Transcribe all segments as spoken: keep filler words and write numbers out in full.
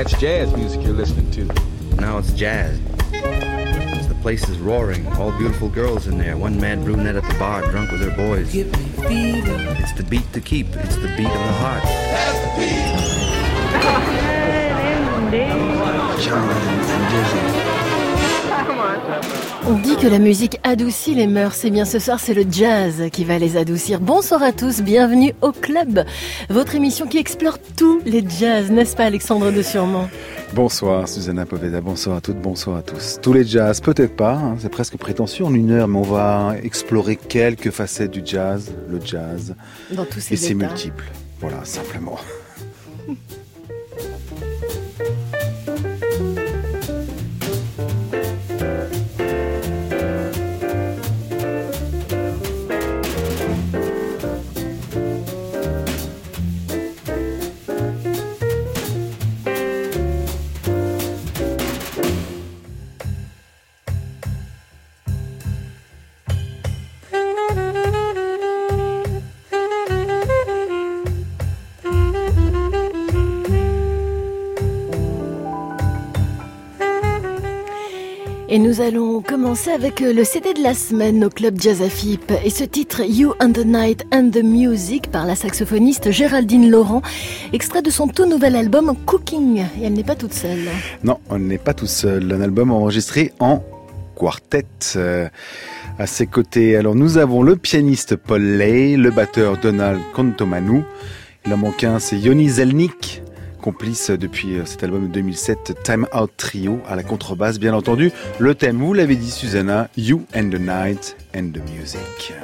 That's jazz music you're listening to. Now it's jazz. The place is roaring. All beautiful girls in there. One mad brunette at the bar, drunk with her boys. Give me fever. It's the beat to keep. It's the beat of the heart. That's the beat. John and Dizzy. On dit que la musique adoucit les mœurs. Et bien ce soir, c'est le jazz qui va les adoucir. Bonsoir à tous, bienvenue au Club. Votre émission qui explore tous les jazz, n'est-ce pas Alexandre de Surmont? Bonsoir Susanna Poveda, bonsoir à toutes, bonsoir à tous. Tous les jazz, peut-être pas, hein, c'est presque prétentieux en une heure, mais on va explorer quelques facettes du jazz, le jazz. Dans tous ses et c'est états. multiple, voilà, simplement. Et nous allons commencer avec le C D de la semaine au Club Jazz A F I P et ce titre You and the Night and the Music par la saxophoniste Géraldine Laurent, extrait de son tout nouvel album Cooking. Et elle n'est pas toute seule. Non, on n'est pas tout seul, un album enregistré en quartet. Euh, à ses côtés, alors nous avons le pianiste Paul Lay, le batteur Donald Contomanou, il en manque un, c'est Yoni Zelnik, complice depuis cet album de deux mille sept, Time Out Trio, à la contrebasse bien entendu. Le thème, vous l'avez dit Susanna, You and the Night and the Music.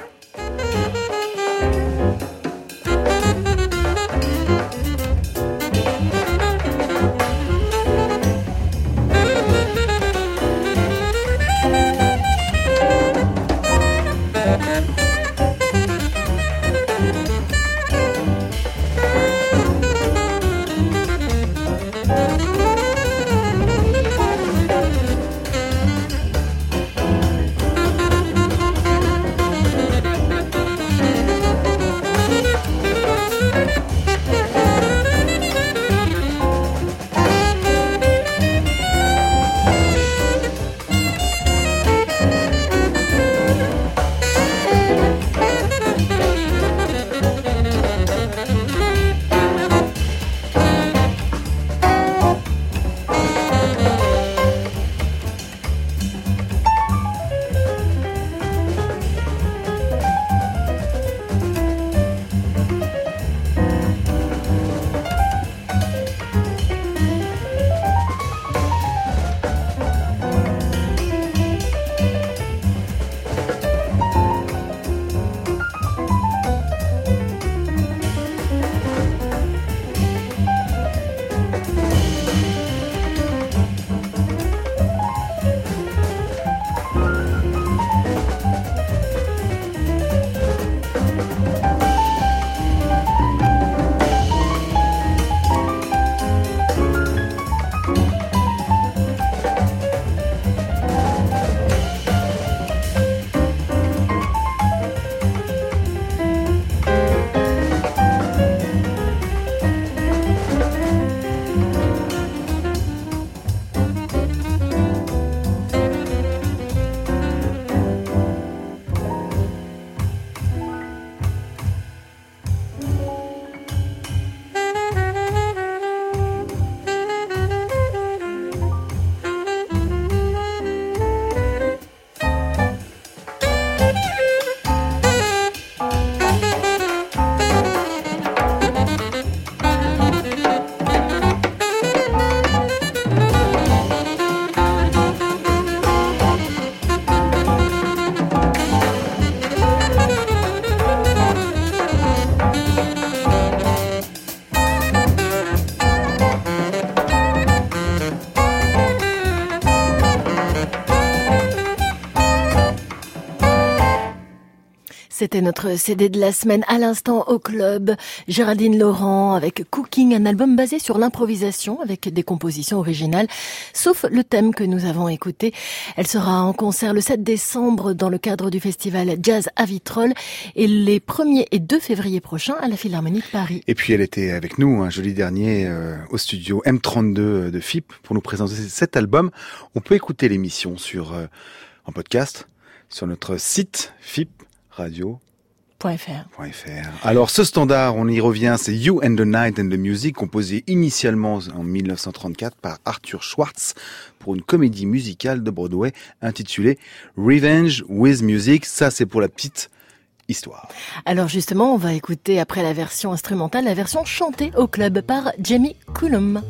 C'était notre C D de la semaine à l'instant au club. Géraldine Laurent avec Cooking, un album basé sur l'improvisation avec des compositions originales, sauf le thème que nous avons écouté. Elle sera en concert le sept décembre dans le cadre du festival Jazz à Vitrolles et les premier et deux février prochains à la Philharmonie de Paris. Et puis elle était avec nous un jeudi dernier euh, au studio M trente-deux de F I P pour nous présenter cet album. On peut écouter l'émission sur euh, en podcast sur notre site F I P radio point F R. Alors ce standard, on y revient, c'est You and the Night and the Music, composé initialement en mille neuf cent trente-quatre par Arthur Schwartz pour une comédie musicale de Broadway intitulée Revenge with Music. Ça, c'est pour la petite histoire. Alors justement, on va écouter après la version instrumentale, la version chantée au club par Jamie Cullum.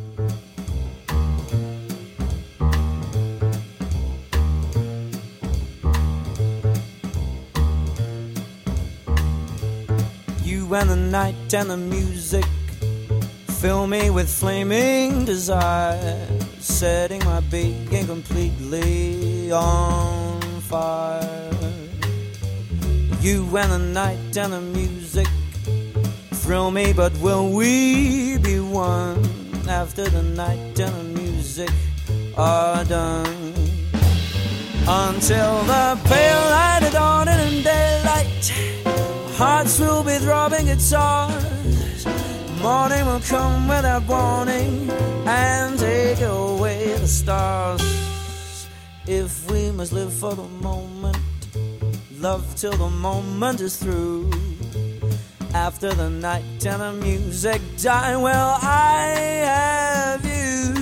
You and the night and the music fill me with flaming desire, setting my being completely on fire. You and the night and the music thrill me, but will we be one after the night and the music are done? Until the pale light of dawn and in daylight, hearts will be throbbing guitars. Morning will come without warning and take away the stars. If we must live for the moment, love till the moment is through. After the night and the music die, well, I have you.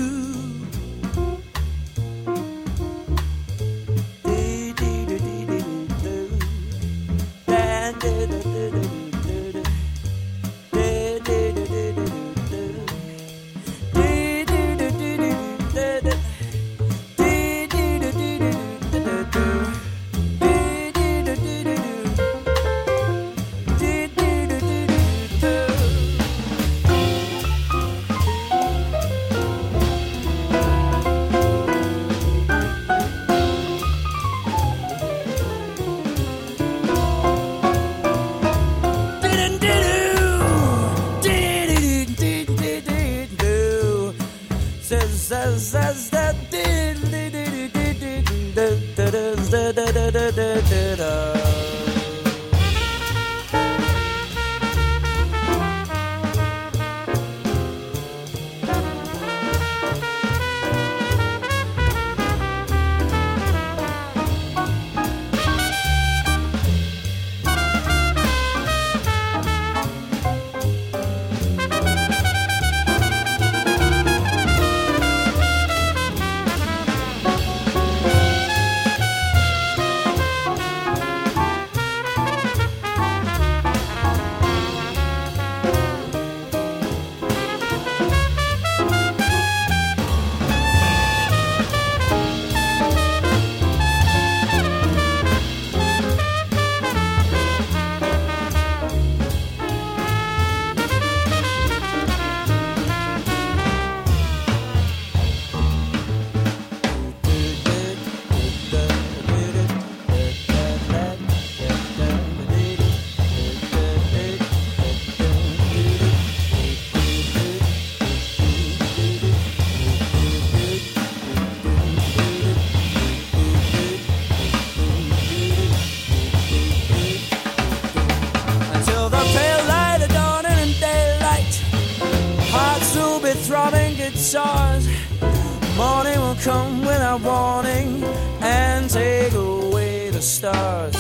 Morning will come without warning and take away the stars.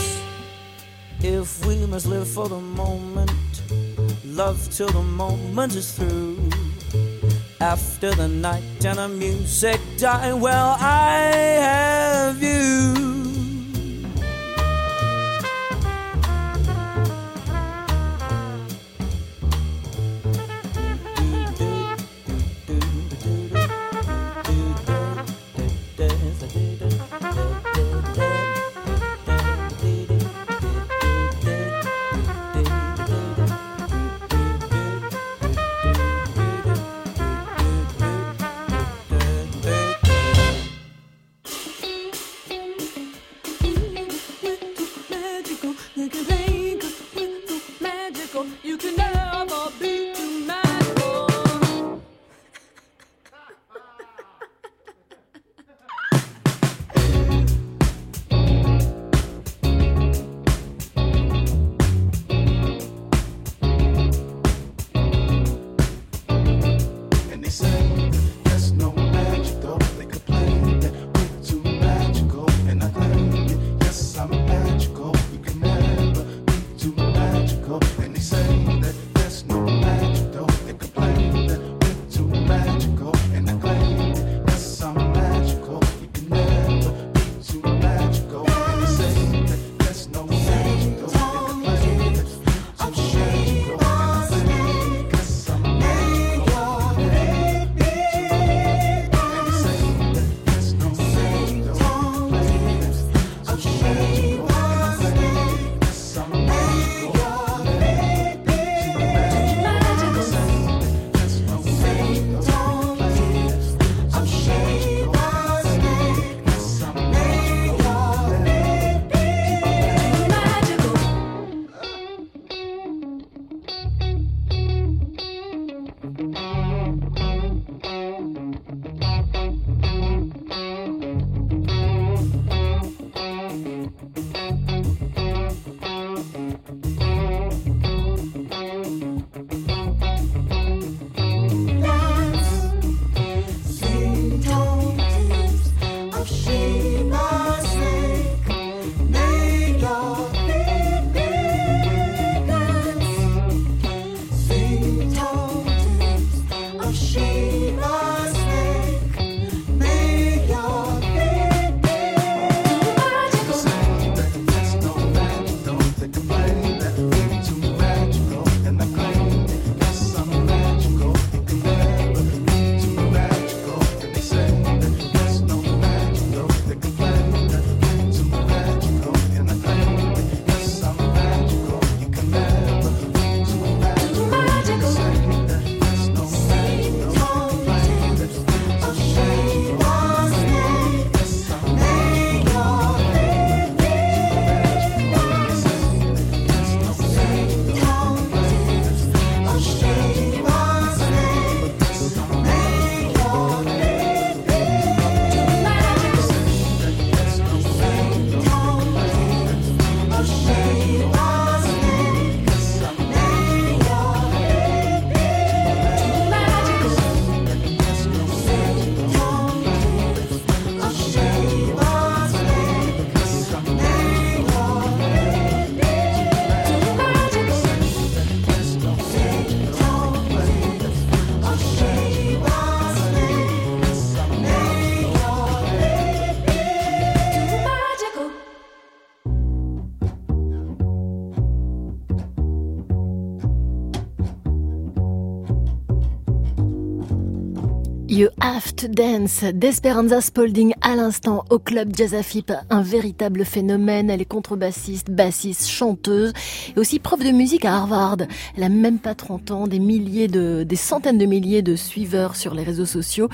If we must live for the moment, love till the moment is through. After the night and the music die, well, I have you. You Have to Dance d'Esperanza Spalding à l'instant au club Jazzafip, un véritable phénomène. Elle est contrebassiste, bassiste, chanteuse et aussi prof de musique à Harvard. Elle a même pas trente ans, des milliers de, des centaines de milliers de suiveurs sur les réseaux sociaux.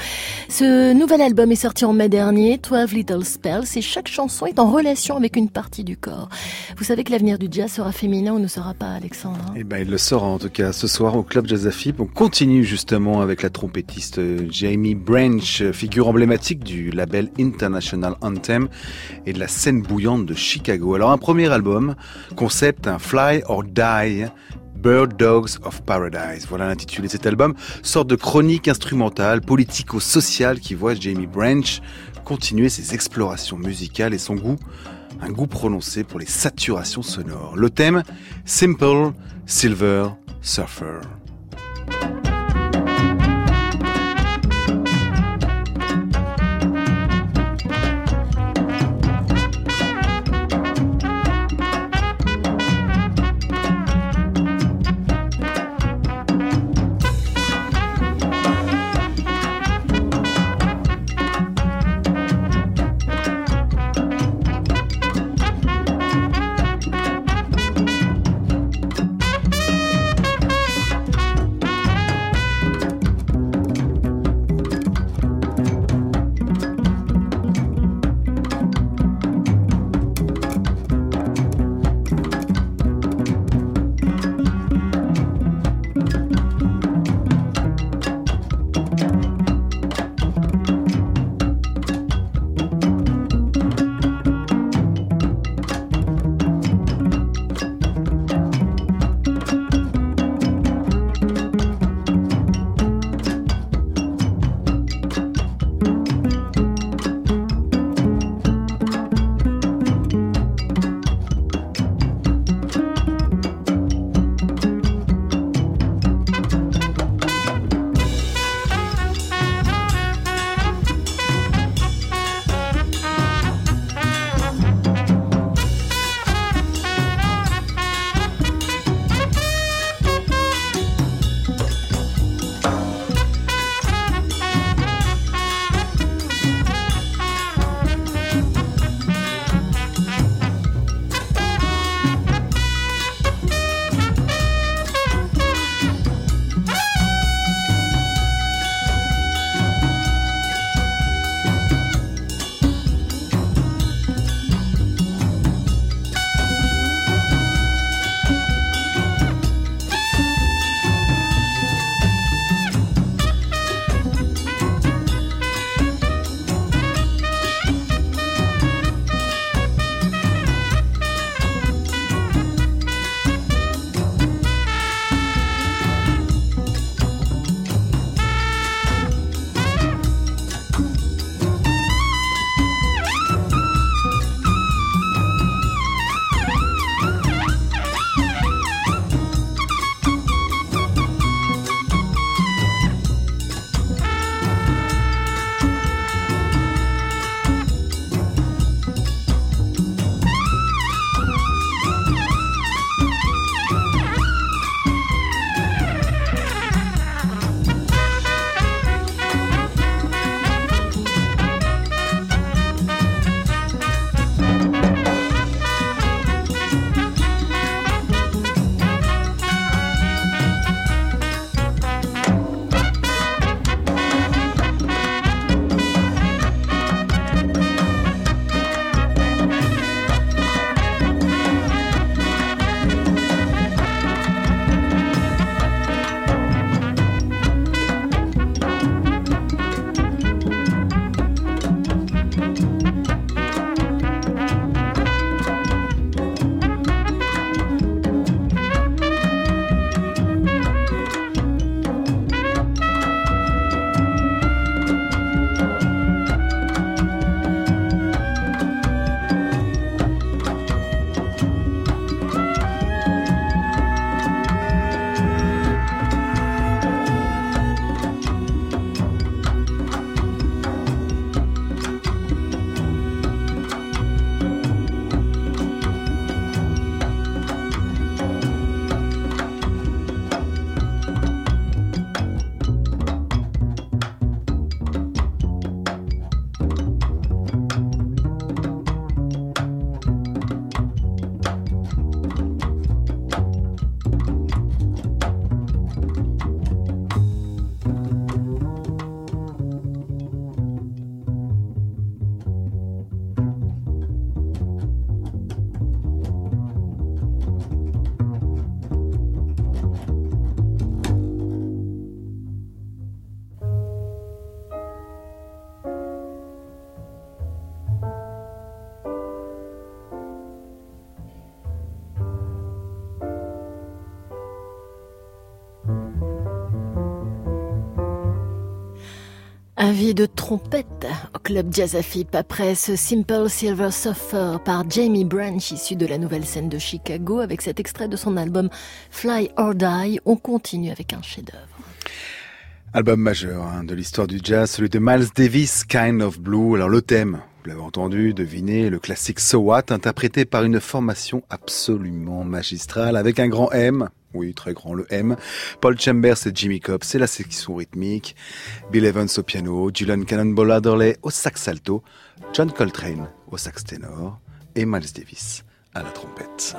Ce nouvel album est sorti en mai dernier, twelve Little Spells, et chaque chanson est en relation avec une partie du corps. Vous savez que l'avenir du jazz sera féminin ou ne sera pas, Alexandre? Eh ben, il le sera en tout cas ce soir au club Jazzafip. On continue justement avec la trompettiste Jamie Branch, figure emblématique du label International Anthem et de la scène bouillante de Chicago. Alors un premier album, concept, un Fly or Die, Bird Dogs of Paradise. Voilà l'intitulé de cet album, sorte de chronique instrumentale, politico-sociale qui voit Jamie Branch continuer ses explorations musicales et son goût, un goût prononcé pour les saturations sonores. Le thème, Simple Silver Surfer. Avis de trompette au club Jazzafip après ce Simple Silver Surfer par Jamie Branch, issu de la nouvelle scène de Chicago, avec cet extrait de son album Fly or Die. On continue avec un chef-d'œuvre. Album majeur hein, de l'histoire du jazz, celui de Miles Davis, Kind of Blue. Alors le thème, vous l'avez entendu, devinez, le classique So What, interprété par une formation absolument magistrale, avec un grand M. Oui, très grand, le M. Paul Chambers et Jimmy Cobb, c'est la section rythmique. Bill Evans au piano, Julian Cannonball Adderley au sax alto, John Coltrane au sax ténor et Miles Davis à la trompette.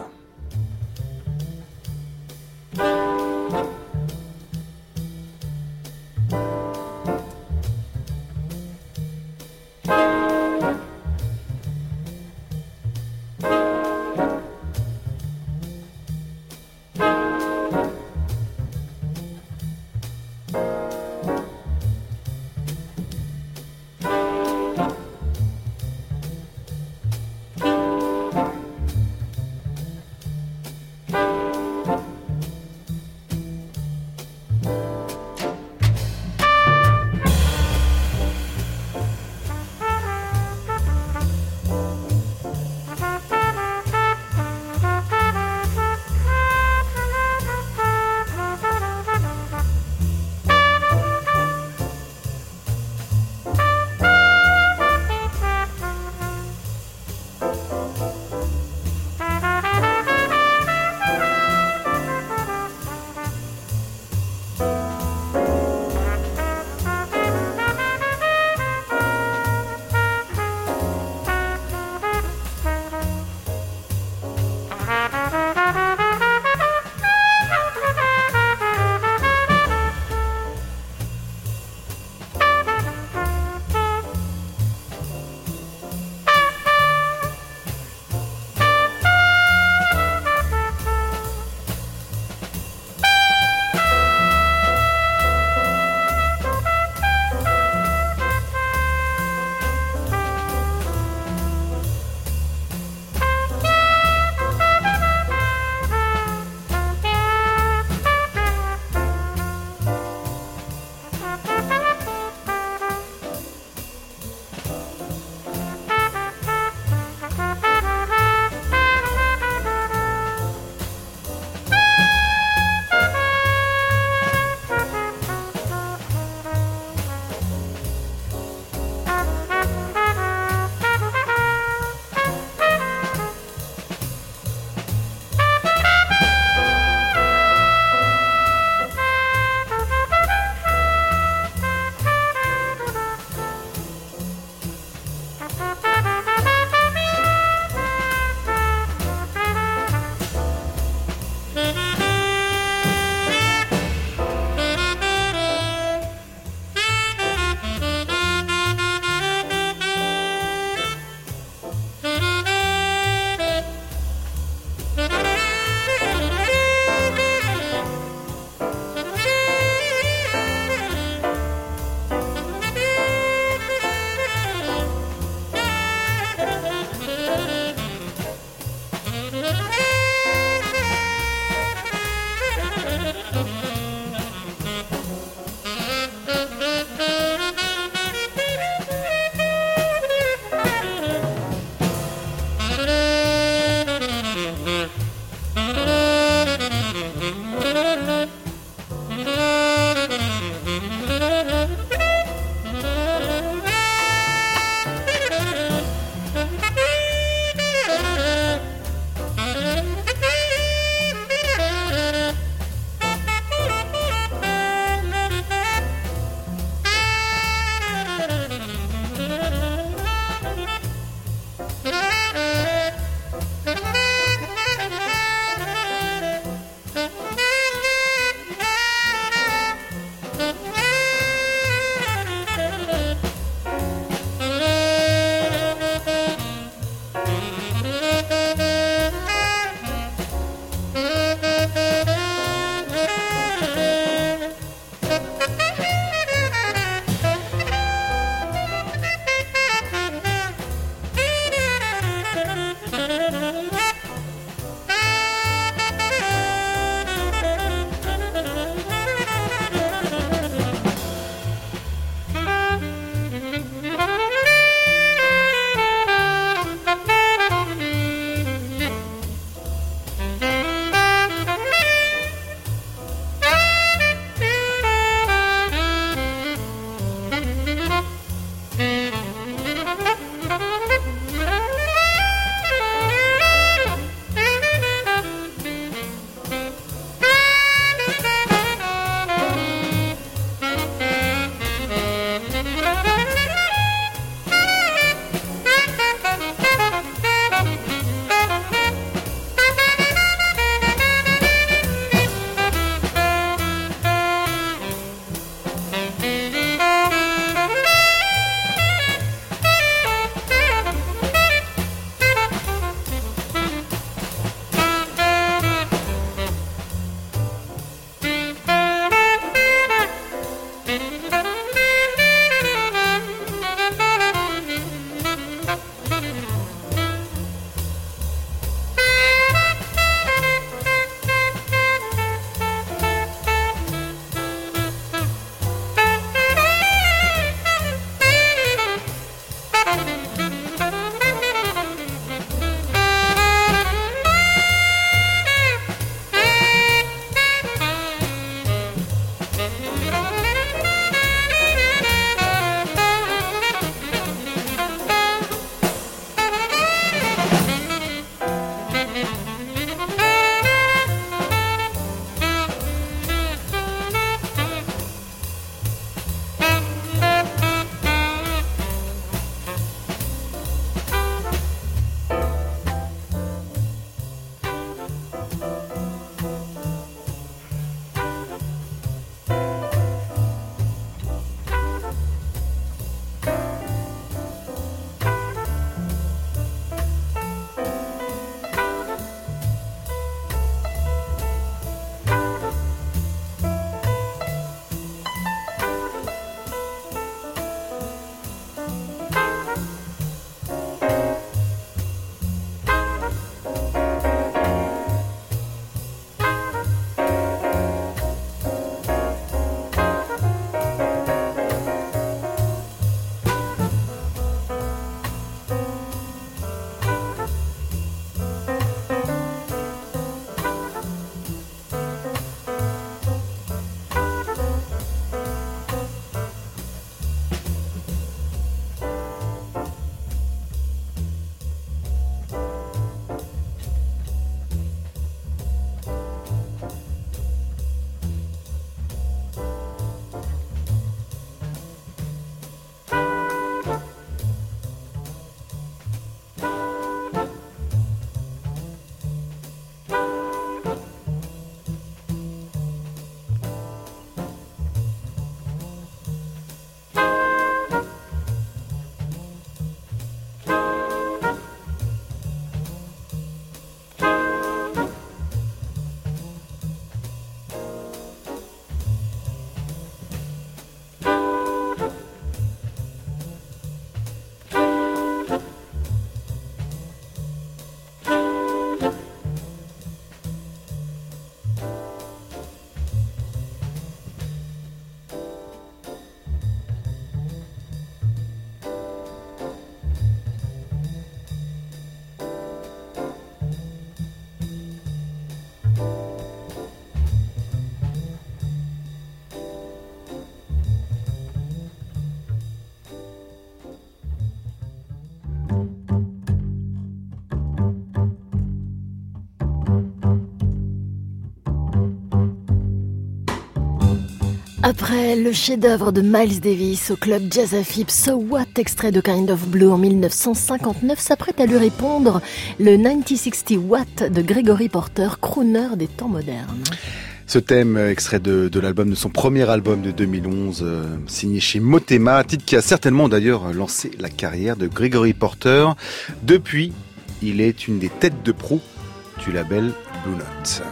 Après le chef-d'œuvre de Miles Davis au club Jazz-A-Fip, So What, extrait de Kind of Blue en mille neuf cent cinquante-neuf, s'apprête à lui répondre le mille neuf cent soixante Watt de Gregory Porter, crooner des temps modernes. Ce thème, extrait de, de l'album, de son premier album de deux mille onze, euh, signé chez Motema, titre qui a certainement d'ailleurs lancé la carrière de Gregory Porter. Depuis, il est une des têtes de proue du label Blue Note.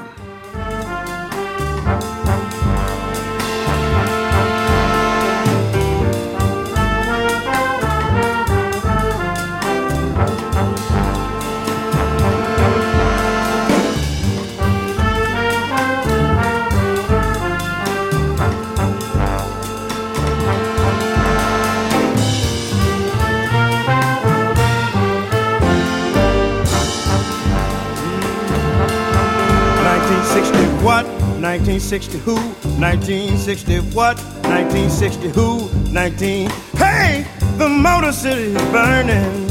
nineteen sixty who? nineteen sixty what? nineteen sixty who? nineteen Hey, the Motor City is burning.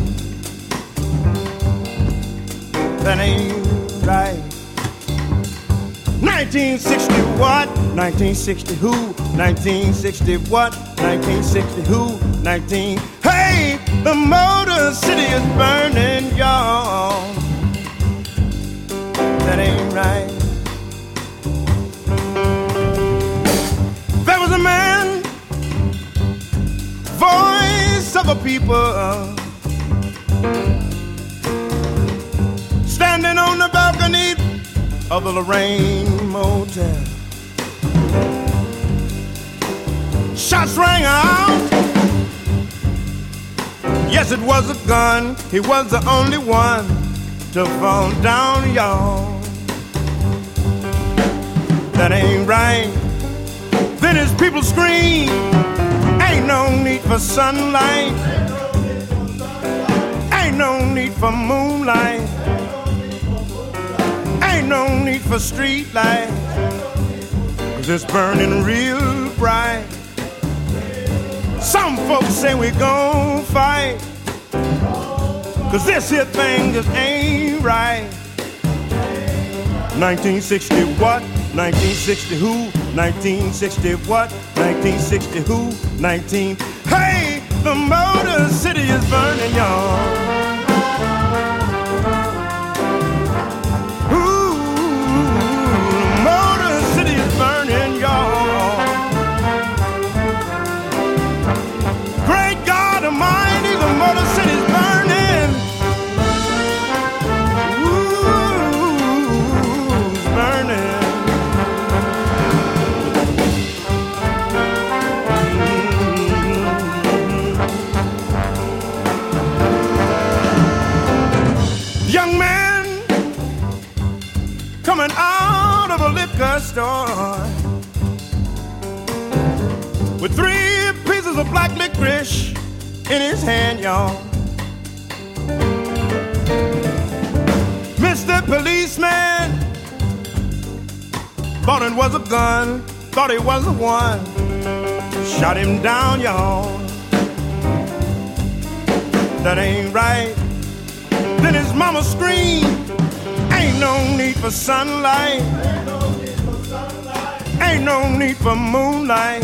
That ain't right. nineteen sixty what? nineteen sixty who? nineteen sixty what? nineteen sixty who? nineteen Hey, the Motor City is burning, y'all. That ain't right. There was a man, voice of a people, standing on the balcony of the Lorraine Motel. Shots rang out. Yes, it was a gun. He was the only one to fall down, y'all. That ain't right. Then his people scream, ain't no need for sunlight, ain't no need for moonlight, ain't no need for street light, 'cause it's burning real bright. Some folks say we gon' fight, 'cause this here thing just ain't right. nineteen sixty what? nineteen sixty who? nineteen sixty what? nineteen sixty who? nineteen Hey, the Motor City is burning, y'all. Ooh, Motor City is burning, y'all. Great God Almighty, the Motor City is burning. Ooh, it's burning. Young man coming out of a liquor store with three pieces of black licorice in his hand, y'all. Mister Policeman thought it was a gun, thought it was the one, shot him down, y'all. That ain't right. Then his mama screamed, ain't no need for sunlight, ain't no need for moonlight,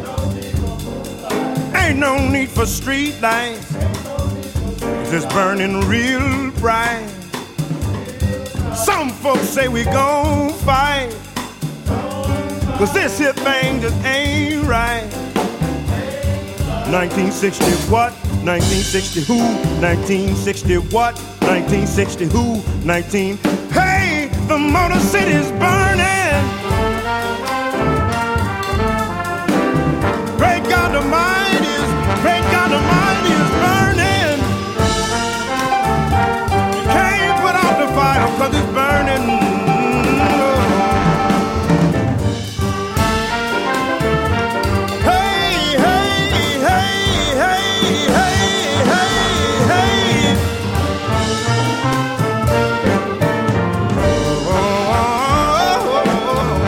ain't no need for street lights, 'cause it's burning real bright. Some folks say we gon' fight, 'cause this here thing just ain't right. nineteen sixty what? nineteen sixty who? nineteen sixty what? nineteen sixty who? nineteen Hey, the Motor City is burning. Great God Almighty is, great God Almighty is burning. You can't put out the fire 'cause it's burning. Oh,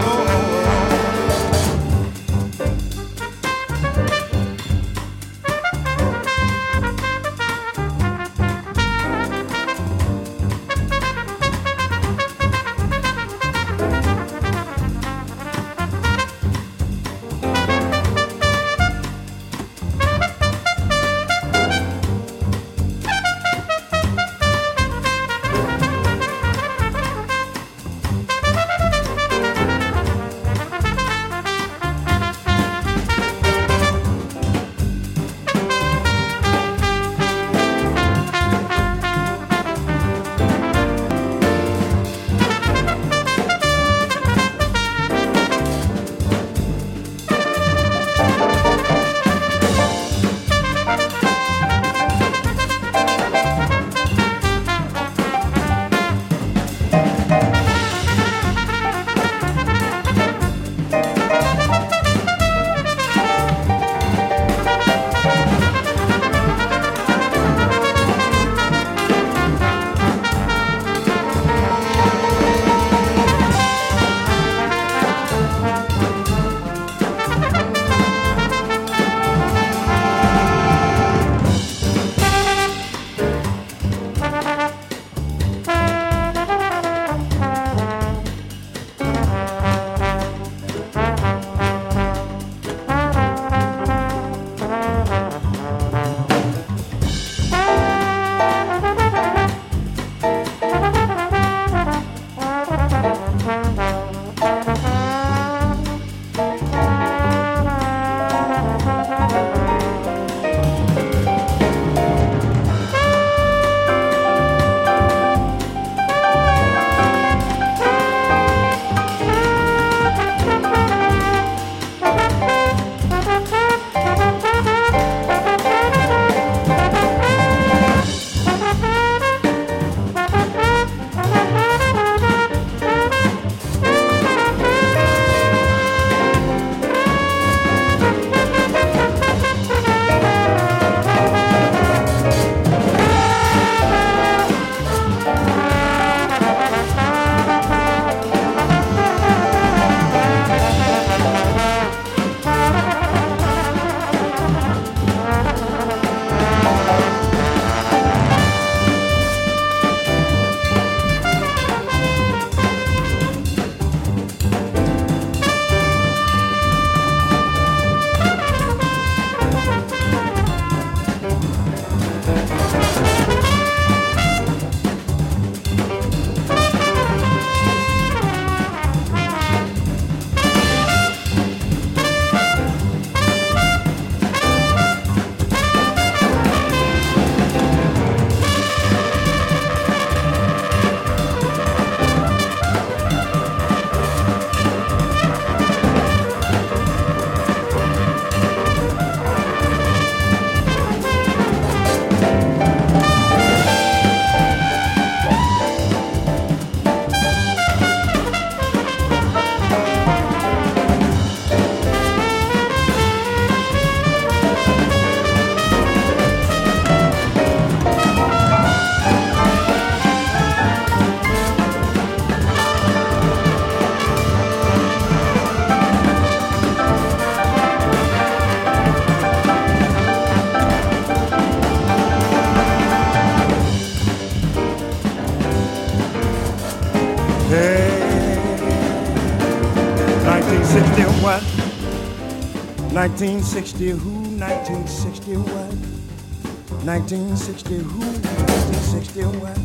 nineteen sixty who, nineteen sixty what? nineteen sixty who, nineteen sixty what?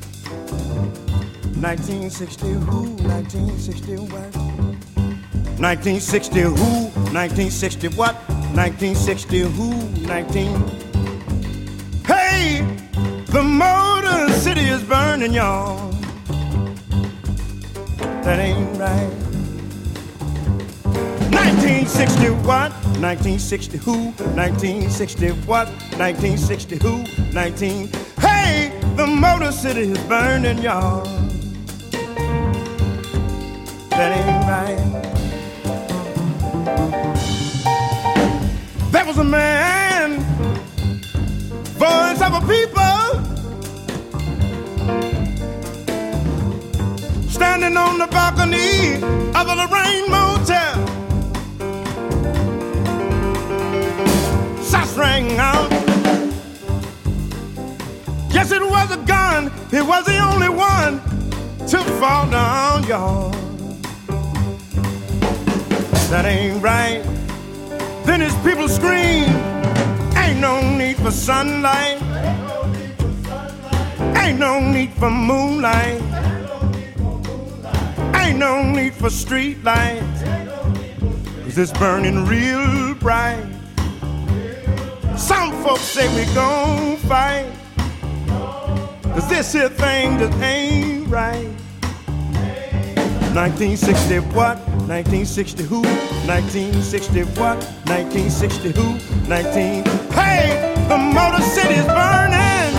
nineteen sixty who, nineteen sixty what? nineteen sixty who, nineteen sixty what? nineteen sixty who, nineteen. Hey, the Motor City is burning, y'all. That ain't right. nineteen sixty what? nineteen sixty who? nineteen sixty what? nineteen sixty who? nineteen. Hey, the Motor City is burning, y'all. That ain't right. There was a man, voice of a people, standing on the balcony of the Lorraine Motel. Shots rang out. Yes, it was a gun. He was the only one to fall down, y'all. That ain't right. Then his people scream, ain't no need for sunlight, ain't no need for moonlight, ain't no need for street lights, cause it's burning real bright. Some folks say we gon' fight, cause this here thing just ain't right. nineteen sixty what? nineteen sixty who? nineteen sixty what? nineteen sixty who? nineteen. Hey, the Motor City's burning.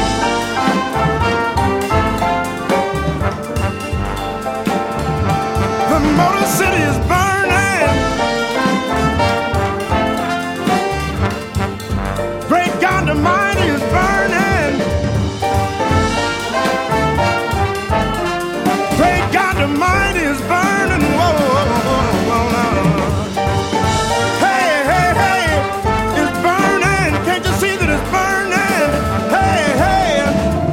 The Motor City is burning. Great God Almighty is burning. Great God Almighty is burning. Whoa, whoa, whoa, whoa, whoa. Hey, hey, hey, it's burning. Can't you see that it's burning? Hey, hey.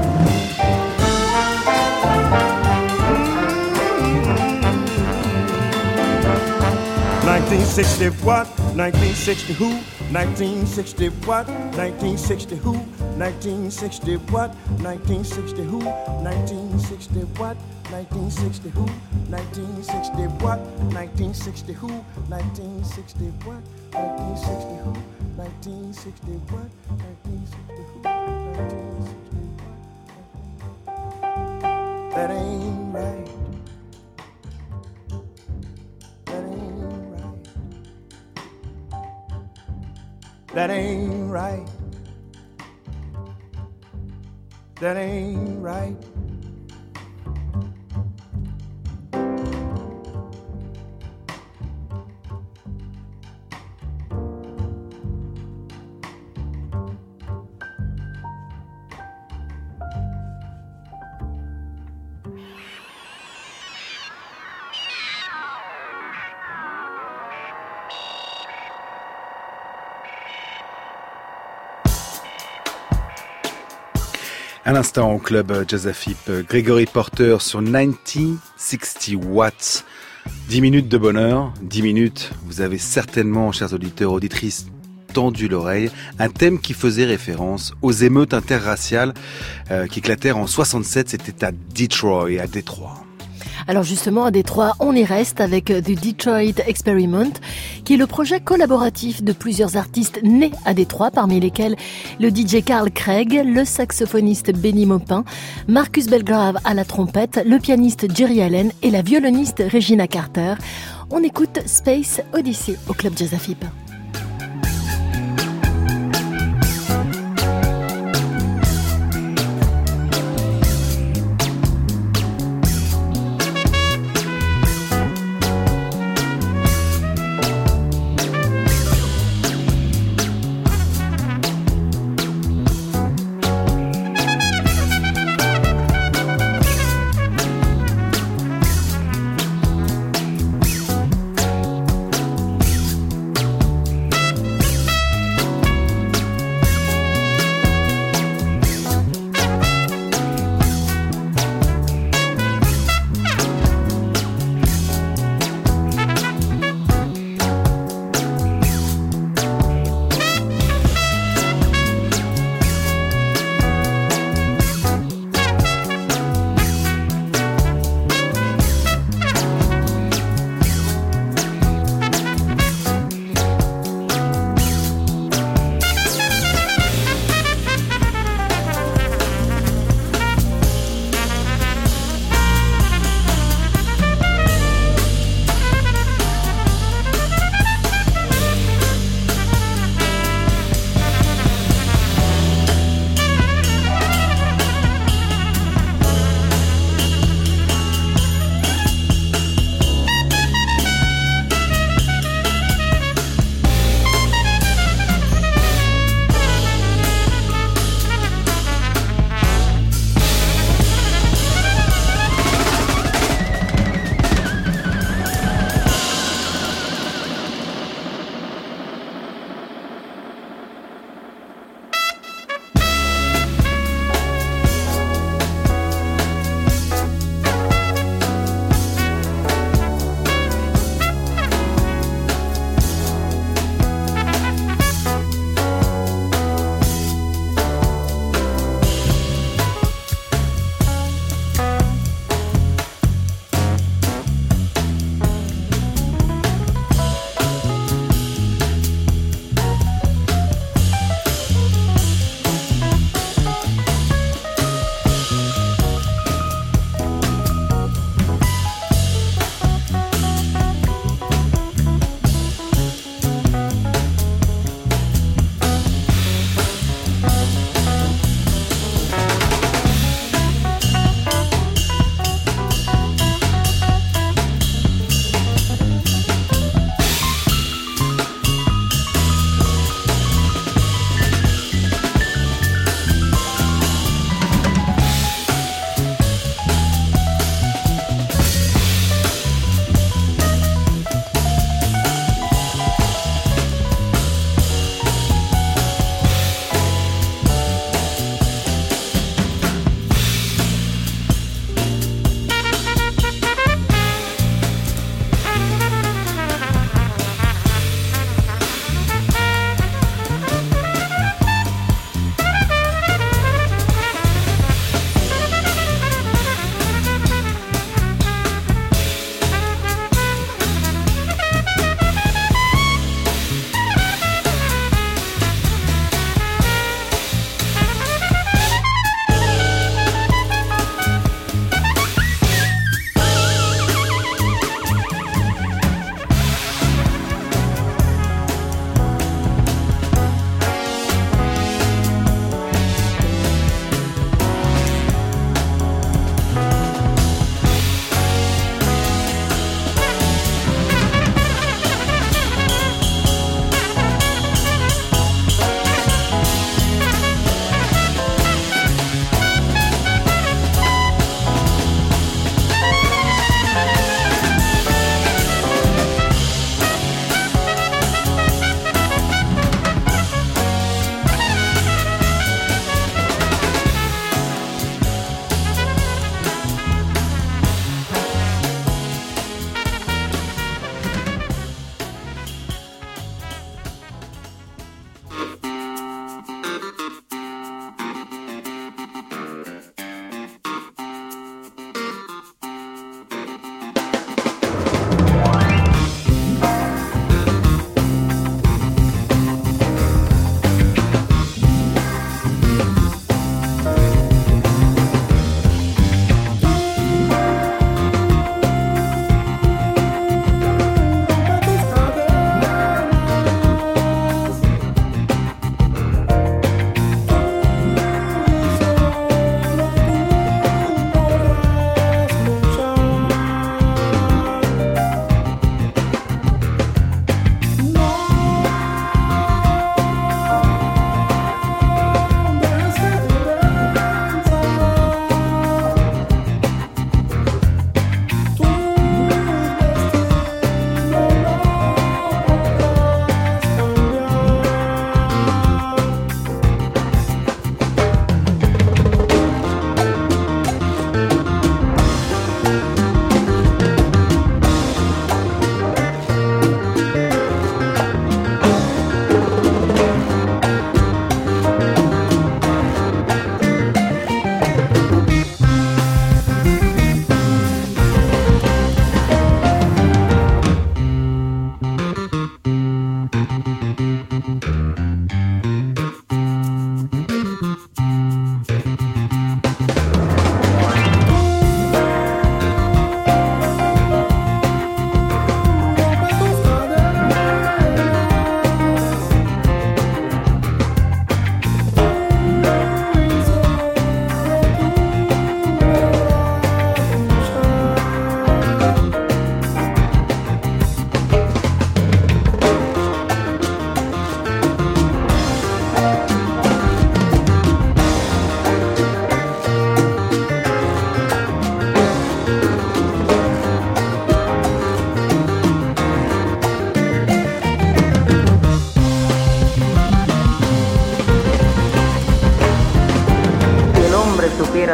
Mm-hmm. nineteen sixty what? nineteen sixty who? nineteen sixty what? nineteen sixty who? nineteen sixty what? nineteen sixty who? nineteen sixty what? nineteen sixty who? nineteen sixty what? nineteen sixty who? nineteen sixty what? nineteen sixty who? nineteen sixty what? nineteen sixty who? nineteen sixty what? That ain't right. That ain't right. That ain't right. That ain't right. À l'instant au club Jazz F I P, Gregory Porter sur nineteen sixty watts. dix minutes de bonheur, dix minutes, vous avez certainement, chers auditeurs, auditrices, tendu l'oreille, un thème qui faisait référence aux émeutes interraciales euh, qui éclatèrent en soixante-sept, c'était à Detroit, à Détroit. Alors justement, à Détroit, on y reste avec The Detroit Experiment, qui est le projet collaboratif de plusieurs artistes nés à Détroit, parmi lesquels le D J Carl Craig, le saxophoniste Benny Maupin, Marcus Belgrave à la trompette, le pianiste Jerry Allen et la violoniste Regina Carter. On écoute Space Odyssey au Club Jazz F I P.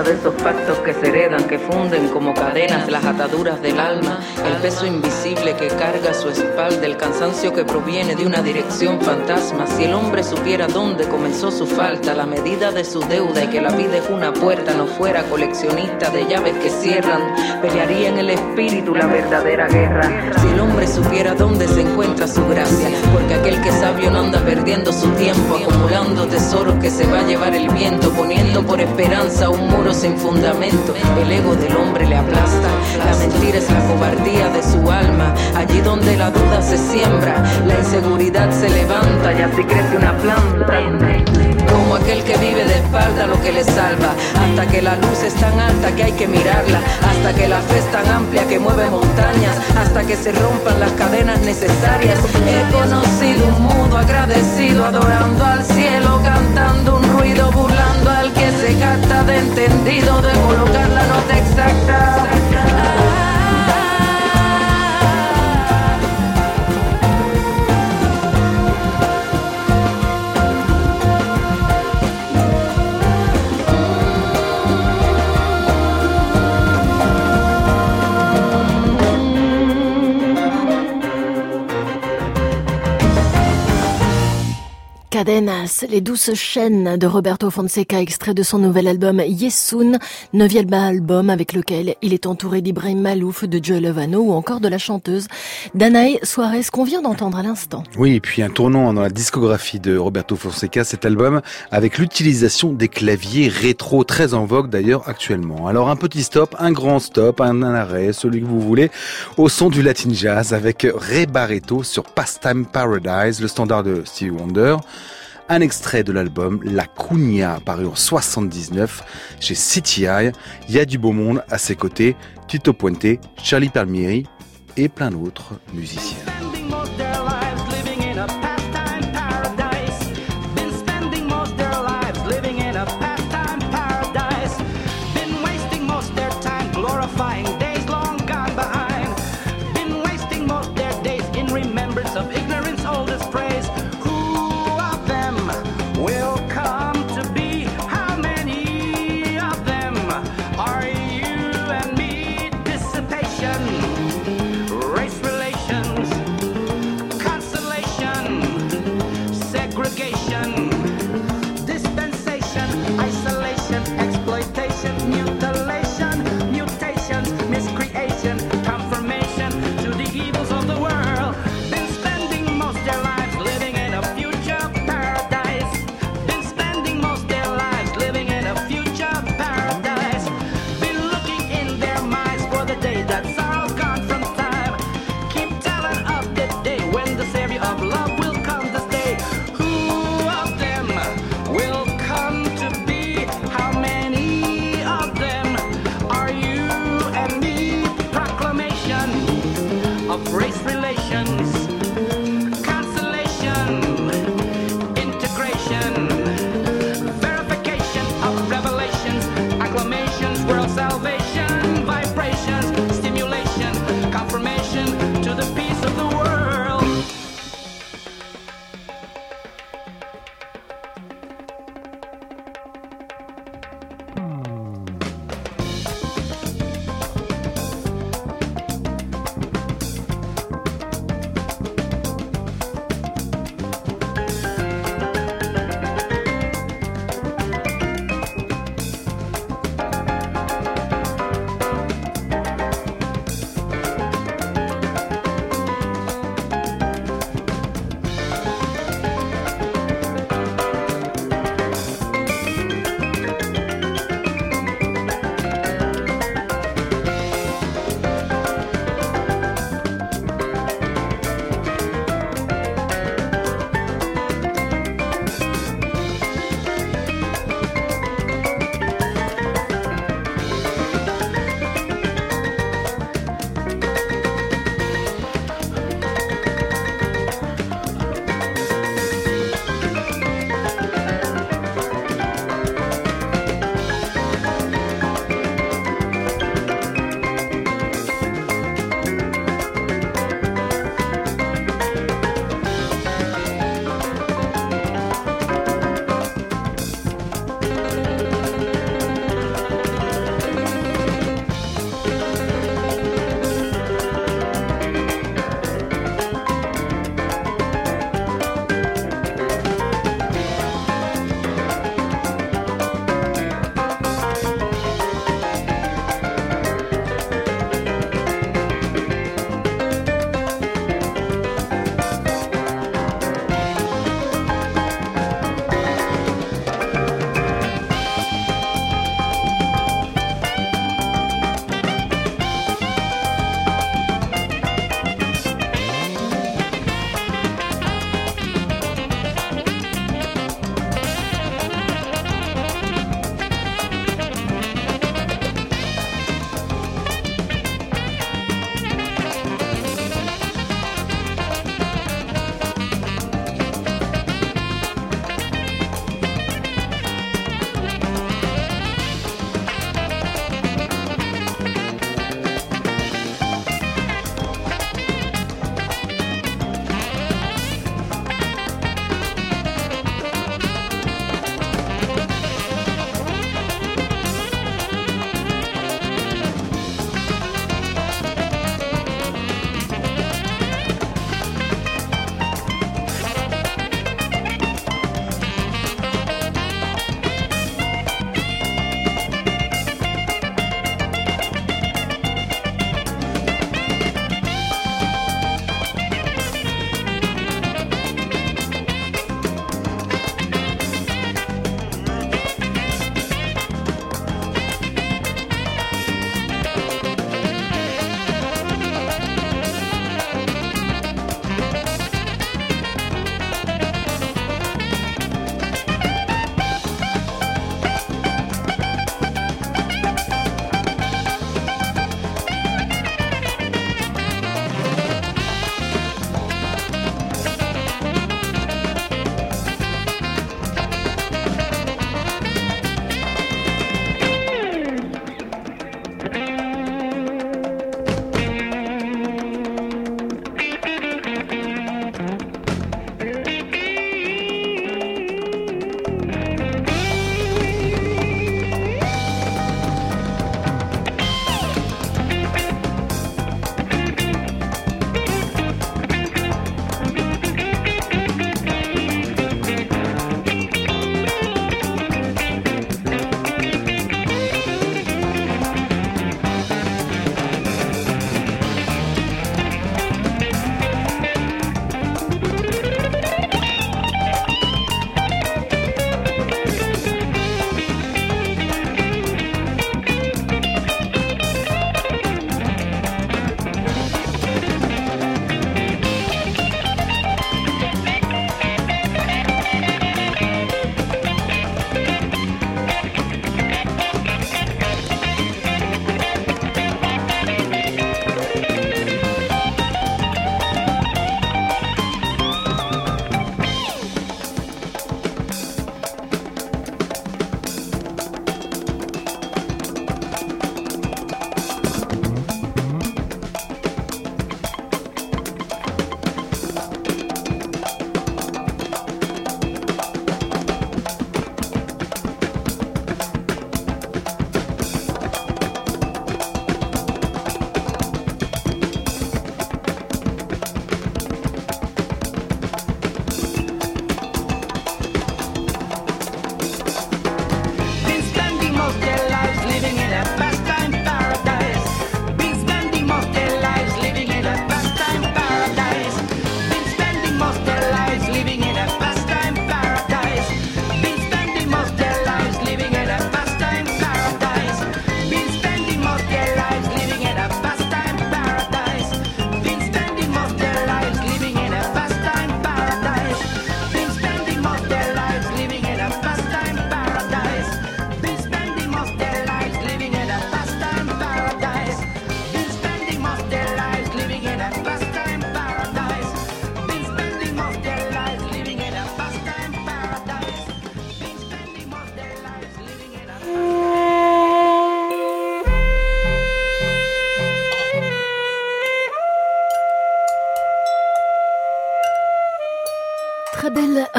de esos pactos que se heredan, que funden como cadenas las ataduras del alma, el peso invisible que carga su espalda, el cansancio que proviene de una dirección fantasma. Si el hombre supiera dónde comenzó su falta, la medida de su deuda y que la vida es una puerta, no fuera coleccionista de llaves que cierran, pelearía en el espíritu la verdadera guerra. Si el hombre supiera dónde se encuentra su gracia, porque aquel que es sabio no anda perdiendo su tiempo acumulando tesoros que se va a llevar el viento, poniendo por esperanza un muro sin fundamento. El ego del hombre le aplasta, la mentira es la cobardía de su alma. Allí donde la duda se siembra, la inseguridad se levanta y así crece una planta. Como aquel que vive de espalda lo que le salva, hasta que la luz es tan alta que hay que mirarla, hasta que la fe es tan amplia que mueve montañas, hasta que se rompan las cadenas necesarias. He conocido un mundo agradecido, adorando al cielo, cantando un ruido, burlando al que se jacta de entendido, de colocar la nota exacta. Cadenas, les douces chaînes de Roberto Fonseca, extrait de son nouvel album Yesoun, neuvième album avec lequel il est entouré d'Ibrahim Malouf, de Joe Lovano ou encore de la chanteuse Danae Suarez qu'on vient d'entendre à l'instant. Oui, et puis un tournant dans la discographie de Roberto Fonseca, cet album, avec l'utilisation des claviers rétro, très en vogue d'ailleurs actuellement. Alors un petit stop, un grand stop, un, un arrêt, celui que vous voulez, au son du Latin Jazz avec Ray Barretto sur Pastime Paradise, le standard de Stevie Wonder. Un extrait de l'album La Cugna, paru en soixante-dix-neuf chez C T I. Il y a du beau monde à ses côtés, Tito Puente, Charlie Palmieri et plein d'autres musiciens. Of love will come this day. Who of them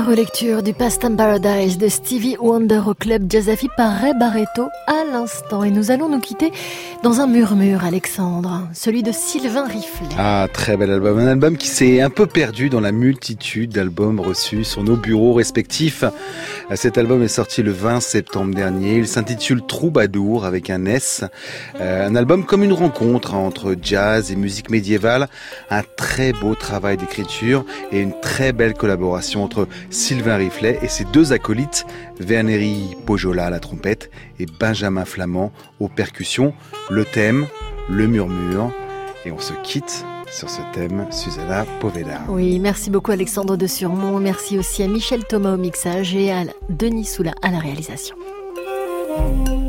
relecture du Past and Paradise de Stevie Wonder au club Jazzafi par Ray Barretto à l'instant. Et nous allons nous quitter dans un murmure, Alexandre, celui de Sylvain Riflet. Ah, très bel album. Un album qui s'est un peu perdu dans la multitude d'albums reçus sur nos bureaux respectifs. Cet album est sorti le vingt septembre dernier. Il s'intitule Troubadour avec un S. Euh, un album comme une rencontre entre jazz et musique médiévale. Un très beau travail d'écriture et une très belle collaboration entre Sylvain Riflet et ses deux acolytes, Verneri Pojola à la trompette et Benjamin Flamand aux percussions. Le thème, le murmure. Et on se quitte sur ce thème, Susanna Poveda. Oui, merci beaucoup Alexandre de Surmont. Merci aussi à Michel Thomas au mixage et à Denis Soula à la réalisation.